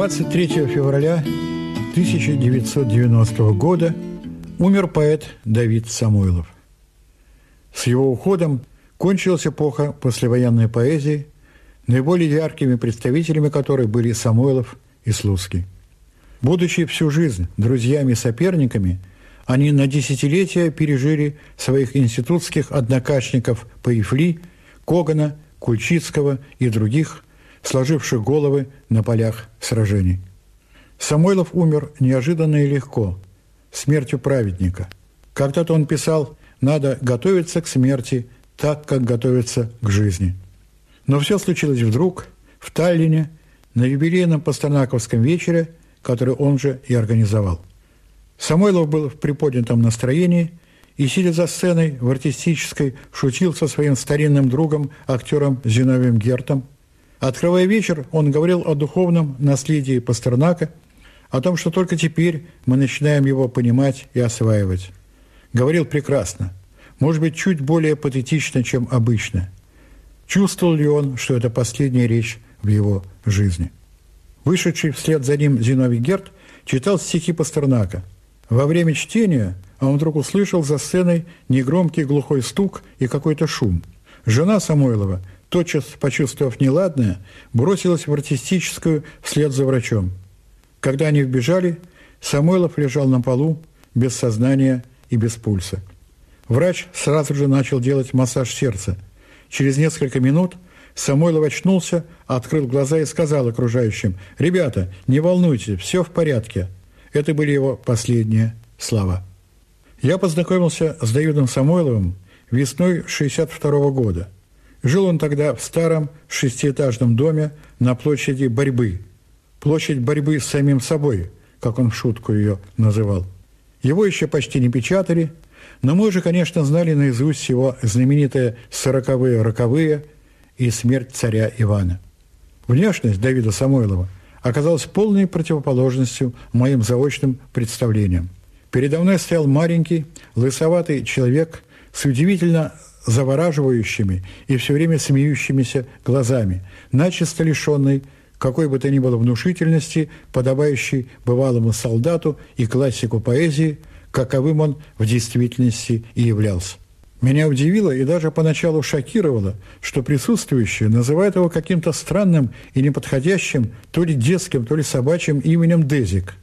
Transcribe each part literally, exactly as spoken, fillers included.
двадцать третьего февраля тысяча девятьсот девяностого года умер поэт Давид Самойлов. С его уходом кончилась эпоха послевоенной поэзии, наиболее яркими представителями которой были Самойлов и Слуцкий. Будучи всю жизнь друзьями и соперниками, они на десятилетия пережили своих институтских однокашников Паифли, Когана, Кульчицкого и других, сложивших головы на полях сражений. Самойлов умер неожиданно и легко, смертью праведника. Когда-то он писал: «Надо готовиться к смерти так, как готовиться к жизни». Но все случилось вдруг, в Таллине, на юбилейном пастернаковском вечере, который он же и организовал. Самойлов был в приподнятом настроении и, сидя за сценой в артистической, шутил со своим старинным другом, актером Зиновием Гертом. Открывая вечер, он говорил о духовном наследии Пастернака, о том, что только теперь мы начинаем его понимать и осваивать. Говорил прекрасно, может быть, чуть более патетично, чем обычно. Чувствовал ли он, что это последняя речь в его жизни? Вышедший вслед за ним Зиновий Герт читал стихи Пастернака. Во время чтения он вдруг услышал за сценой негромкий глухой стук и какой-то шум. Жена Самойлова, тотчас почувствовав неладное, бросилась в артистическую вслед за врачом. Когда они вбежали, Самойлов лежал на полу, без сознания и без пульса. Врач сразу же начал делать массаж сердца. Через несколько минут Самойлов очнулся, открыл глаза и сказал окружающим: «Ребята, не волнуйтесь, все в порядке». Это были его последние слова. Я познакомился с Давидом Самойловым весной шестьдесят второго года. Жил он тогда в старом шестиэтажном доме на площади Борьбы. Площадь борьбы с самим собой, как он в шутку ее называл. Его еще почти не печатали, но мы же, конечно, знали наизусть его знаменитые «Сороковые роковые» и «Смерть царя Ивана». Внешность Давида Самойлова оказалась полной противоположностью моим заочным представлениям. Передо мной стоял маленький, лысоватый человек с удивительно завораживающими и все время смеющимися глазами, начисто лишенный какой бы то ни было внушительности, подобающей бывалому солдату и классику поэзии, каковым он в действительности и являлся. Меня удивило и даже поначалу шокировало, что присутствующие называют его каким-то странным и неподходящим, то ли детским, то ли собачьим именем Дезик.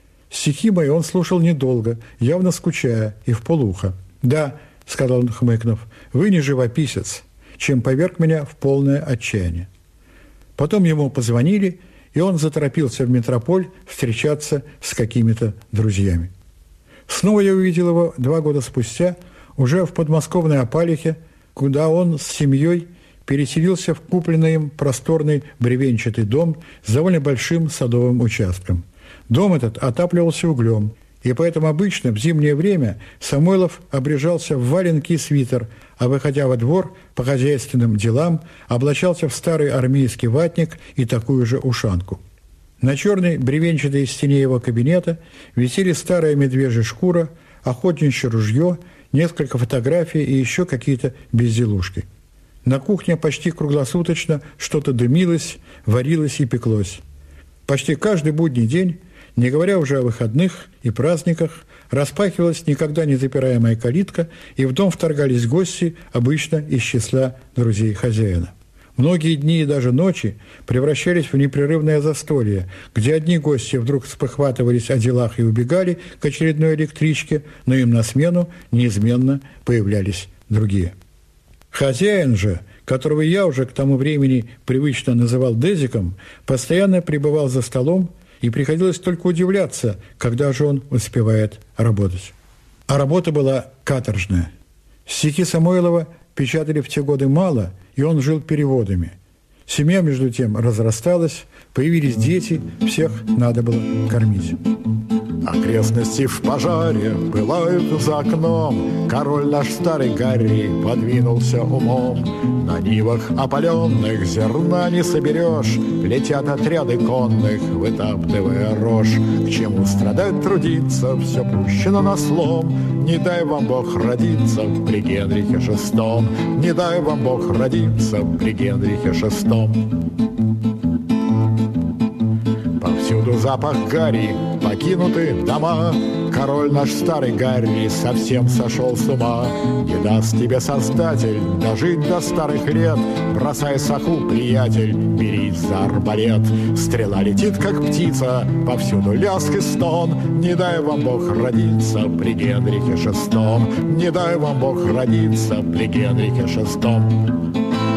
Стихи мои он слушал недолго, явно скучая и вполуха. «Да», — сказал он, хмыкнув, — «вы не живописец», чем поверг меня в полное отчаяние. Потом ему позвонили, и он заторопился в метрополь встречаться с какими-то друзьями. Снова я увидел его два года спустя, уже в подмосковной Опалихе, куда он с семьей переселился в купленный им просторный бревенчатый дом с довольно большим садовым участком. Дом этот отапливался углем, и поэтому обычно в зимнее время Самойлов обряжался в валенки и свитер, а, выходя во двор по хозяйственным делам, облачался в старый армейский ватник и такую же ушанку. На черной бревенчатой стене его кабинета висели старая медвежья шкура, охотничье ружье, несколько фотографий и еще какие-то безделушки. На кухне почти круглосуточно что-то дымилось, варилось и пеклось. Почти каждый будний день, не говоря уже о выходных и праздниках, распахивалась никогда не запираемая калитка, и в дом вторгались гости, обычно из числа друзей хозяина. Многие дни и даже ночи превращались в непрерывное застолье, где одни гости вдруг спохватывались о делах и убегали к очередной электричке, но им на смену неизменно появлялись другие. Хозяин же, которого я уже к тому времени привычно называл Дезиком, постоянно пребывал за столом, и приходилось только удивляться, когда же он успевает работать. А работа была каторжная. Стихи Самойлова печатали в те годы мало, и он жил переводами. Семья, между тем, разрасталась, появились дети, всех надо было кормить. Окрестности в пожаре пылают за окном. Король наш старый Гарри подвинулся умом. На нивах опаленных зерна не соберешь. Летят отряды конных, вытаптывая рожь. К чему страдать, трудиться, все пущено на слом. Не дай вам Бог родиться при Генрихе шестом. Не дай вам Бог родиться при Генрихе шестом. запах гари, покинуты дома. Король наш старый Гарри совсем сошел с ума. Не даст тебе Создатель дожить до старых лет. Бросай саху, приятель, берись за арбалет. Стрела летит, как птица, повсюду лязг и стон. Не дай вам Бог родиться при Генрихе шестом. Не дай вам Бог родиться при Генрихе шестом.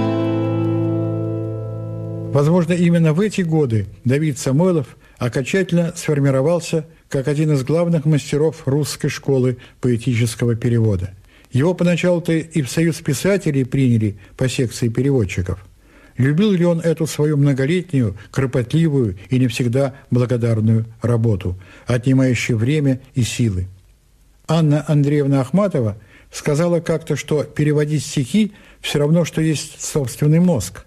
Возможно, именно в эти годы Давид Самойлов окончательно сформировался как один из главных мастеров русской школы поэтического перевода. Его поначалу-то и в Союз писателей приняли по секции переводчиков. Любил ли он эту свою многолетнюю, кропотливую и не всегда благодарную работу, отнимающую время и силы? Анна Андреевна Ахматова сказала как-то, что переводить стихи все равно, что есть собственный мозг.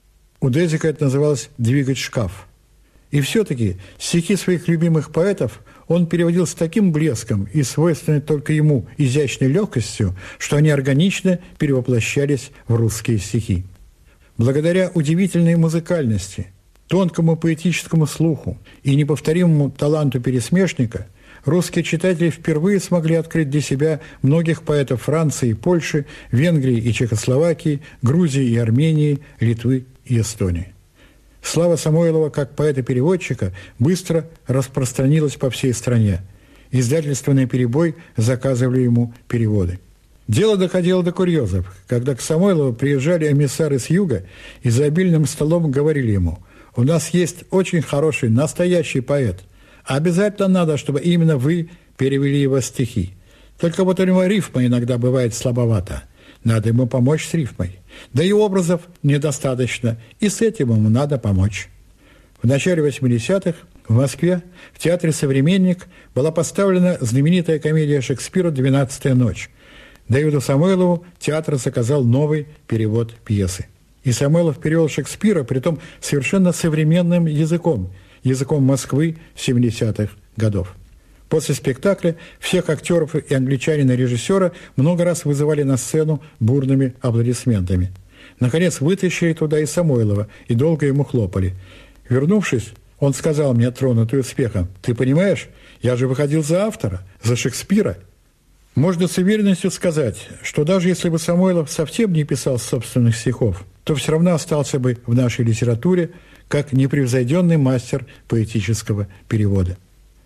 У Дезика это называлось «двигать шкаф». И все-таки стихи своих любимых поэтов он переводил с таким блеском и свойственной только ему изящной легкостью, что они органично перевоплощались в русские стихи. Благодаря удивительной музыкальности, тонкому поэтическому слуху и неповторимому таланту пересмешника русские читатели впервые смогли открыть для себя многих поэтов Франции, Польши, Венгрии и Чехословакии, Грузии и Армении, Литвы и Эстонии. Слава Самойлова как поэта-переводчика быстро распространилась по всей стране. Издательства «Наперебой» заказывали ему переводы. Дело доходило до курьезов, когда к Самойлову приезжали эмиссары с юга и за обильным столом говорили ему: «У нас есть очень хороший, настоящий поэт. Обязательно надо, чтобы именно вы перевели его стихи. Только вот у него рифма иногда бывает слабовата. Надо ему помочь с рифмой. Да и образов недостаточно, и с этим ему надо помочь». В начале восьмидесятых в Москве в театре «Современник» была поставлена знаменитая комедия Шекспира «Двенадцатая ночь». Давиду Самойлову театр заказал новый перевод пьесы. И Самойлов перевел Шекспира, притом совершенно современным языком, языком Москвы семидесятых годов. После спектакля всех актеров и англичанина-режиссера много раз вызывали на сцену бурными аплодисментами. Наконец вытащили туда и Самойлова, и долго ему хлопали. Вернувшись, он сказал мне, тронутый успехом: «Ты понимаешь, я же выходил за автора, за Шекспира». Можно с уверенностью сказать, что даже если бы Самойлов совсем не писал собственных стихов, то все равно остался бы в нашей литературе как непревзойденный мастер поэтического перевода.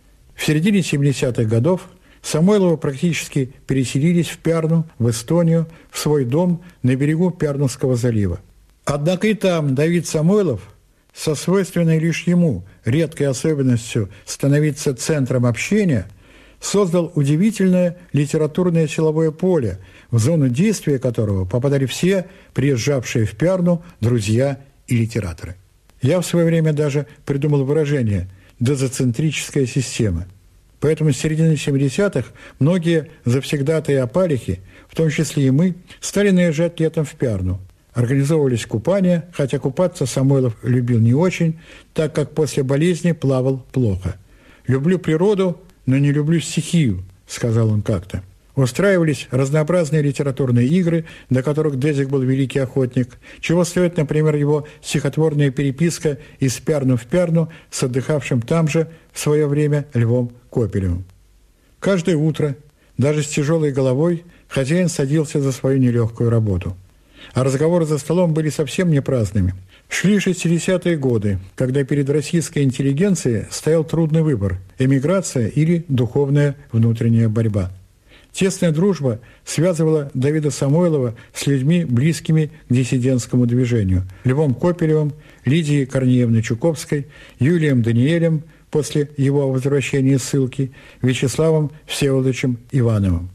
В середине семидесятых годов Самойловы практически переселились в Пярну, в Эстонию, в свой дом на берегу Пярнуского залива. Однако и там Давид Самойлов, со свойственной лишь ему редкой особенностью становиться центром общения, создал удивительное литературное силовое поле, в зону действия которого попадали все приезжавшие в Пярну друзья и литераторы. Я в свое время даже придумал выражение «дозоцентрическая система». Поэтому с середины семидесятых многие завсегдатые опалихи, в том числе и мы, стали наезжать летом в Пярну. Организовывались купания, хотя купаться Самойлов любил не очень, так как после болезни плавал плохо. «Люблю природу, но не люблю стихию», – сказал он как-то. Устраивались разнообразные литературные игры, до которых Дезик был великий охотник, чего стоит, например, его стихотворная переписка «Из Пярну в Пярну» с отдыхавшим там же в свое время Львом Копелевым. Каждое утро, даже с тяжелой головой, хозяин садился за свою нелегкую работу. А разговоры за столом были совсем не праздными. Шли шестидесятые годы, когда перед российской интеллигенцией стоял трудный выбор – эмиграция или духовная внутренняя борьба. Тесная дружба связывала Давида Самойлова с людьми, близкими к диссидентскому движению – Львом Копелевым, Лидией Корнеевной Чуковской, Юлием Даниэлем после его возвращения из ссылки, Вячеславом Всеволодовичем Ивановым.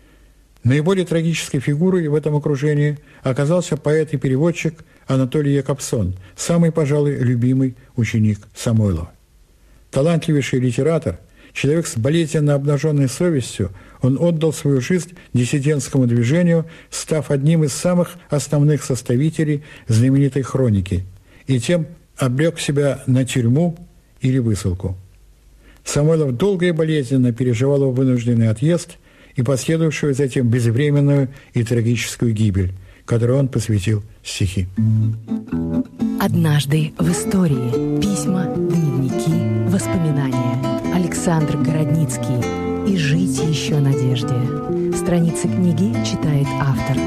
Наиболее трагической фигурой в этом окружении оказался поэт и переводчик Анатолий Якобсон, самый, пожалуй, любимый ученик Самойлова. Талантливейший литератор, человек с болезненно обнаженной совестью, он отдал свою жизнь диссидентскому движению, став одним из самых основных составителей знаменитой хроники, и тем обрек себя на тюрьму или высылку. Самойлов долго и болезненно переживал его вынужденный отъезд и последовавшую затем безвременную и трагическую гибель, которой он посвятил стихи. Однажды в истории. Письма, дневники, Воспоминания. Александр Городницкий. «И жить еще надежде». Страницы книги читает автор.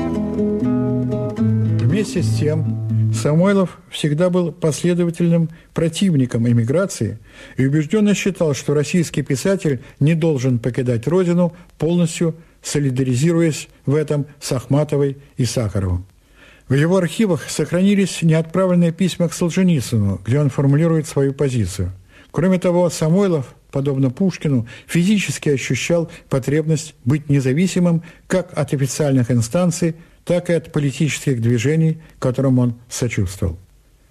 Вместе с тем, Самойлов всегда был последовательным противником эмиграции и убежденно считал, что российский писатель не должен покидать родину, полностью солидаризируясь в этом с Ахматовой и Сахаровым. В его архивах сохранились неотправленные письма к Солженицыну, где он формулирует свою позицию. Кроме того, Самойлов, подобно Пушкину, физически ощущал потребность быть независимым как от официальных инстанций, так и от политических движений, которым он сочувствовал.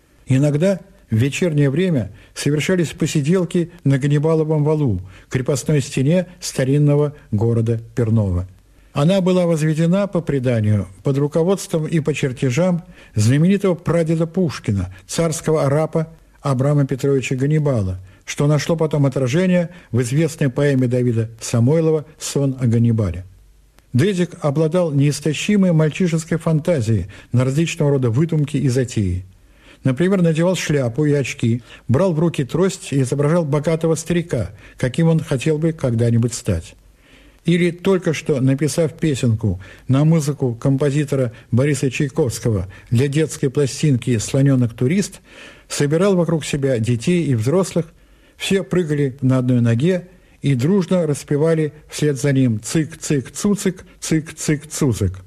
Иногда в вечернее время совершались посиделки на Ганнибаловом валу, крепостной стене старинного города Пернова. Она была возведена, по преданию, под руководством и по чертежам знаменитого прадеда Пушкина, царского арапа Абрама Петровича Ганнибала, что нашло потом отражение в известной поэме Давида Самойлова «Сон о Ганнибале». Дедик обладал неистощимой мальчишеской фантазией на различного рода выдумки и затеи. Например, надевал шляпу и очки, брал в руки трость и изображал богатого старика, каким он хотел бы когда-нибудь стать. Или, только что написав песенку на музыку композитора Бориса Чайковского для детской пластинки «Слоненок турист», собирал вокруг себя детей и взрослых, все прыгали на одной ноге и дружно распевали вслед за ним «цик-цик-цуцик, цик-цик-цуцик».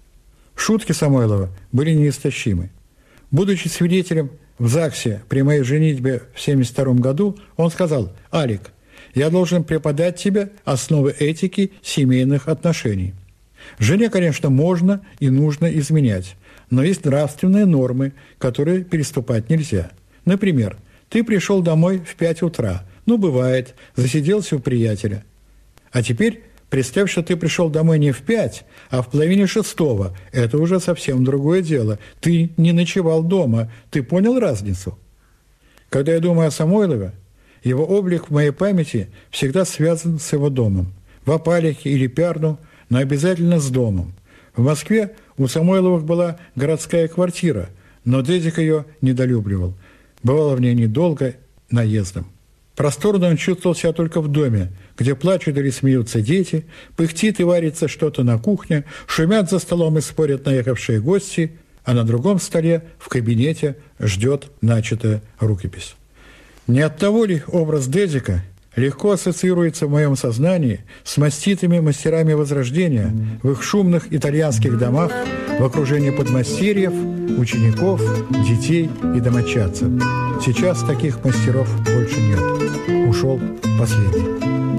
Шутки Самойлова были неистощимы. Будучи свидетелем в ЗАГСе при моей женитьбе в семьдесят втором году, он сказал: «Алик, я должен преподать тебе основы этики семейных отношений. Жене, конечно, можно и нужно изменять, но есть нравственные нормы, которые переступать нельзя. Например, ты пришел домой в пять утра, ну, бывает, засиделся у приятеля. А теперь представь, что ты пришел домой не в пять, а в половине шестого. Это уже совсем другое дело. Ты не ночевал дома. Ты понял разницу?» Когда я думаю о Самойлове, его облик в моей памяти всегда связан с его домом. В Апалихе или Пярну, но обязательно с домом. В Москве у Самойловых была городская квартира, но Дедик ее недолюбливал. Бывало в ней недолго, наездом. Просторно он чувствовал себя только в доме, где плачут или смеются дети, пыхтит и варится что-то на кухне, шумят за столом и спорят наехавшие гости, а на другом столе в кабинете ждет начатая рукопись. Не от того ли образ Дедика легко ассоциируется в моем сознании с маститыми мастерами Возрождения в их шумных итальянских домах в окружении подмастерьев, учеников, детей и домочадцев. Сейчас таких мастеров больше нет. Ушел последний.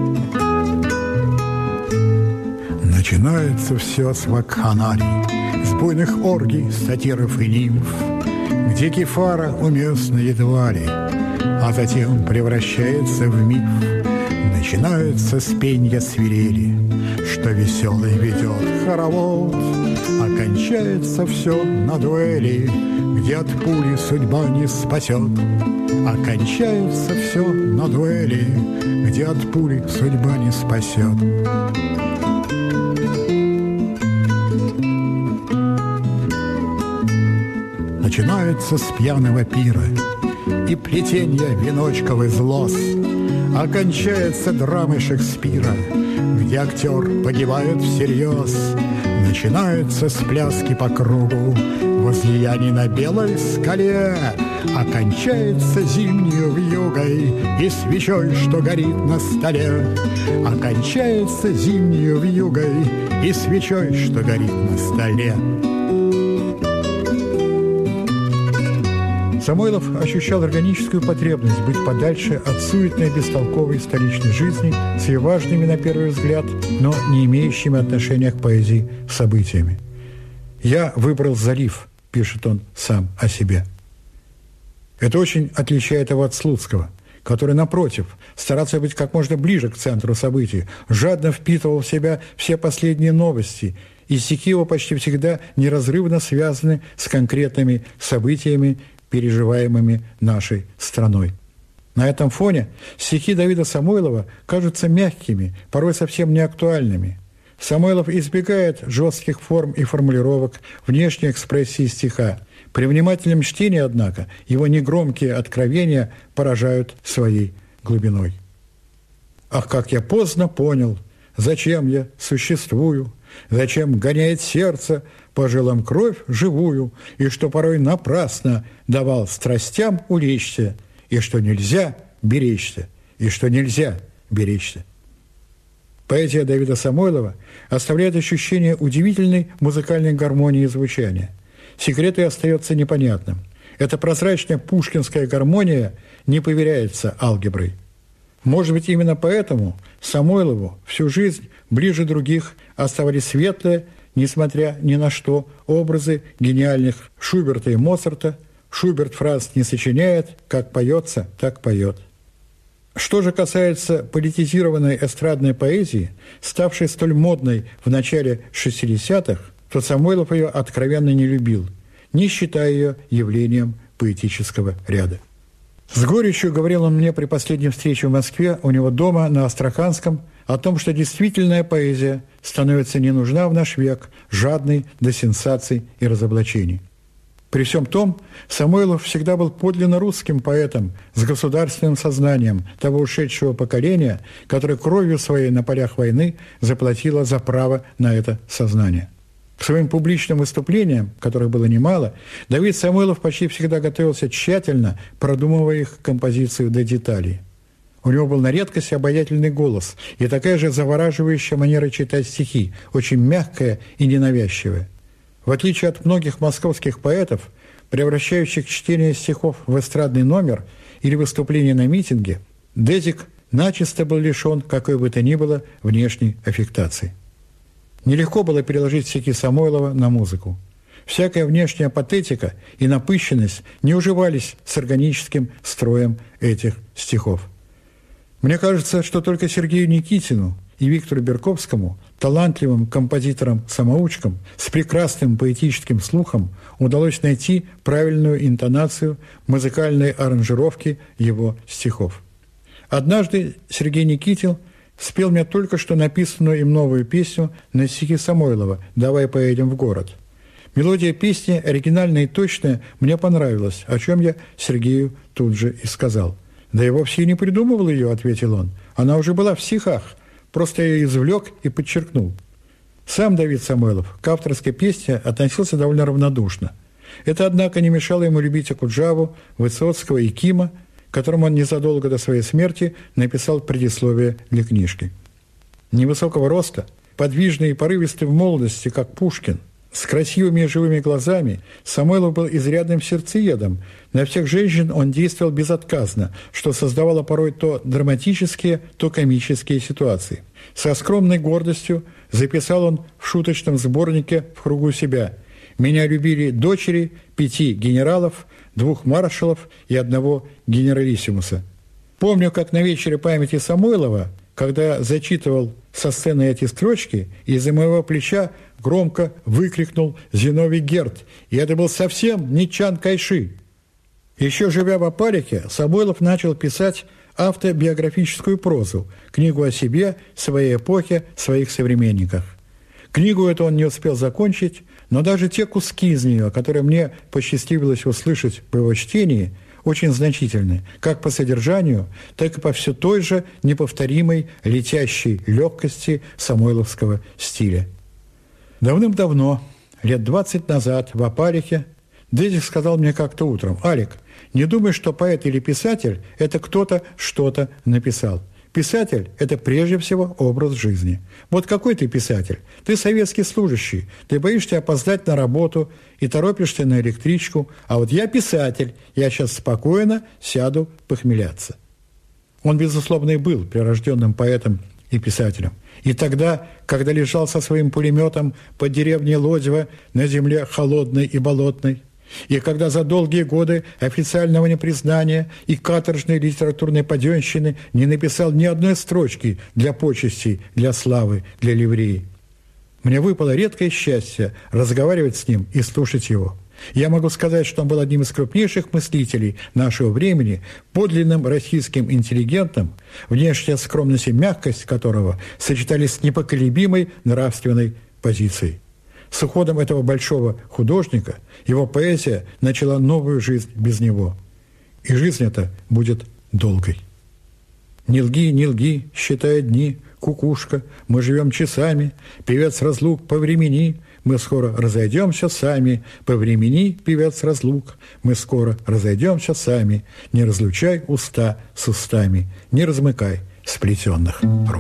Начинается все с вакханалий, с буйных оргий, сатиров и нимф, где кефара уместна едва ли, а затем превращается в миф. Начинается с пенья свирели, что веселый ведет хоровод, а кончается все на дуэли, где от пули судьба не спасет. А кончается все на дуэли, где от пули судьба не спасет. Начинается с пьяного пира и плетенья веночков из лоз, а кончается драмой Шекспира, где актер погибает всерьез. Начинается с пляски по кругу возлияний на белой скале, а кончается зимнюю вьюгой и свечой, что горит на столе. А кончается зимнюю вьюгой и свечой, что горит на столе. Самойлов ощущал органическую потребность быть подальше от суетной бестолковой столичной жизни с ее важными, на первый взгляд, но не имеющими отношения к поэзии событиями. «Я выбрал залив», – пишет он сам о себе. Это очень отличает его от Слуцкого, который, напротив, старался быть как можно ближе к центру событий, жадно впитывал в себя все последние новости, и стихи его почти всегда неразрывно связаны с конкретными событиями, переживаемыми нашей страной. На этом фоне стихи Давида Самойлова кажутся мягкими, порой совсем неактуальными. Самойлов избегает жестких форм и формулировок внешней экспрессии стиха. При внимательном чтении, однако, его негромкие откровения поражают своей глубиной. Ах, как я поздно понял, зачем я существую, зачем гоняет сердце по жилам кровь живую, и что порой напрасно давал страстям улечься, и что нельзя беречься, и что нельзя беречься. Поэзия Давида Самойлова оставляет ощущение удивительной музыкальной гармонии и звучания. Секрет ее остается непонятным. Эта прозрачная пушкинская гармония не поверяется алгеброй. Может быть, именно поэтому Самойлову всю жизнь ближе других оставались светлые, несмотря ни на что, образы гениальных Шуберта и Моцарта. Шуберт фраз не сочиняет, как поется, так поет. Что же касается политизированной эстрадной поэзии, ставшей столь модной в начале шестидесятых, то Самойлов ее откровенно не любил, не считая ее явлением поэтического ряда. С горечью говорил он мне при последней встрече в Москве у него дома на Астраханском о том, что действительная поэзия становится не нужна в наш век, жадной до сенсаций и разоблачений. При всем том, Самойлов всегда был подлинно русским поэтом с государственным сознанием того ушедшего поколения, которое кровью своей на полях войны заплатило за право на это сознание. К своим публичным выступлениям, которых было немало, Давид Самойлов почти всегда готовился тщательно, продумывая их композицию до деталей. У него был на редкость обаятельный голос и такая же завораживающая манера читать стихи, очень мягкая и ненавязчивая. В отличие от многих московских поэтов, превращающих чтение стихов в эстрадный номер или выступление на митинге, Дезик начисто был лишен какой бы то ни было внешней аффектации. Нелегко было переложить стихи Самойлова на музыку. Всякая внешняя патетика и напыщенность не уживались с органическим строем этих стихов. Мне кажется, что только Сергею Никитину и Виктору Берковскому, талантливым композиторам-самоучкам с прекрасным поэтическим слухом, удалось найти правильную интонацию музыкальной аранжировки его стихов. Однажды Сергей Никитин спел мне только что написанную им новую песню на стихи Самойлова «Давай поедем в город». Мелодия песни, оригинальная и точная, мне понравилась, о чем я Сергею тут же и сказал. «Да я вовсе не придумывал ее», — ответил он. «Она уже была в стихах, просто я ее извлек и подчеркнул». Сам Давид Самойлов к авторской песне относился довольно равнодушно. Это, однако, не мешало ему любить Окуджаву, Высоцкого и Кима, которому он незадолго до своей смерти написал предисловие для книжки. Невысокого роста, подвижный и порывистый в молодости, как Пушкин, с красивыми и живыми глазами, Самойлов был изрядным сердцеедом. На всех женщин он действовал безотказно, что создавало порой то драматические, то комические ситуации. Со скромной гордостью записал он в шуточном сборнике «В кругу себя»: «Меня любили дочери пяти генералов, двух маршалов и одного генералиссимуса». Помню, как на вечере памяти Самойлова, когда зачитывал со сцены эти строчки, из-за моего плеча громко выкрикнул Зиновий Герд, и это был совсем не Чан Кайши. Еще живя в Апарике, Самойлов начал писать автобиографическую прозу, книгу о себе, своей эпохе, своих современниках. Книгу эту он не успел закончить, но даже те куски из нее, которые мне посчастливилось услышать по его чтении, очень значительны, как по содержанию, так и по все той же неповторимой летящей легкости самойловского стиля. Давным-давно, лет двадцать назад, в Апарике, Дезик сказал мне как-то утром: «Алик, не думай, что поэт или писатель – это кто-то что-то написал. Писатель – это прежде всего образ жизни. Вот какой ты писатель? Ты советский служащий, ты боишься опоздать на работу и торопишься на электричку, а вот я писатель, я сейчас спокойно сяду похмеляться». Он, безусловно, и был прирожденным поэтом и писателем. И тогда, когда лежал со своим пулеметом под деревней Лодево на земле холодной и болотной, и когда за долгие годы официального непризнания и каторжной литературной паденщины не написал ни одной строчки для почестей, для славы, для ливреи. Мне выпало редкое счастье разговаривать с ним и слушать его. Я могу сказать, что он был одним из крупнейших мыслителей нашего времени, подлинным российским интеллигентом, внешняя скромность и мягкость которого сочетались с непоколебимой нравственной позицией. С уходом этого большого художника его поэзия начала новую жизнь без него. И жизнь эта будет долгой. Не лги, не лги, считая дни, кукушка, мы живем часами, певец разлук по времени, мы скоро разойдемся сами, по времени, певец разлук, мы скоро разойдемся сами, не разлучай уста с устами, не размыкай сплетенных рук.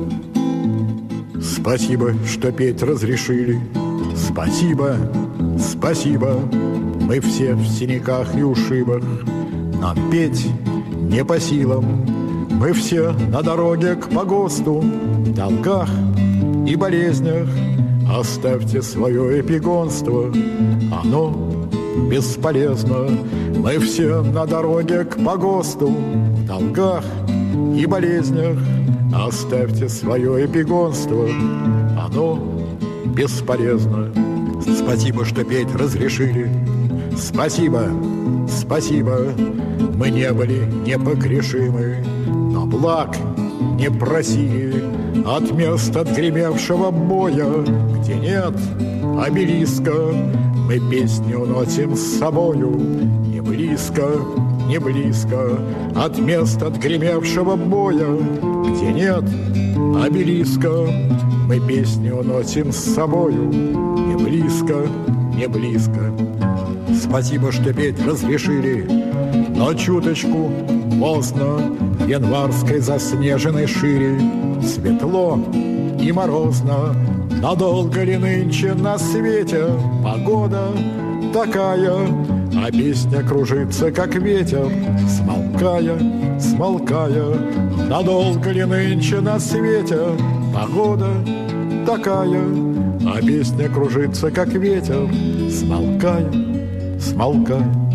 Спасибо, что петь разрешили, спасибо, спасибо, мы все в синяках и ушибах, нам петь не по силам, мы все на дороге к погосту, в долгах и болезнях. Оставьте свое эпигонство, оно бесполезно. Мы все на дороге к погосту, в долгах и болезнях. Оставьте свое эпигонство, оно бесполезно. Спасибо, что петь разрешили, спасибо, спасибо. Мы не были непогрешимы, но благ не просили. От мест отгремевшего боя, где нет обелиска, мы песни уносим с собою. Не близко, не близко, от мест отгремевшего боя, где нет обелиска, мы песни уносим с собою. Не близко, не близко. Спасибо, что петь разрешили, но чуточку поздно. В январской заснеженной шире светло и морозно. Надолго ли нынче на свете погода такая, а песня кружится, как ветер, смолкая, смолкая. Надолго ли нынче на свете погода такая, а песня кружится, как ветер, смолкая, смолкая.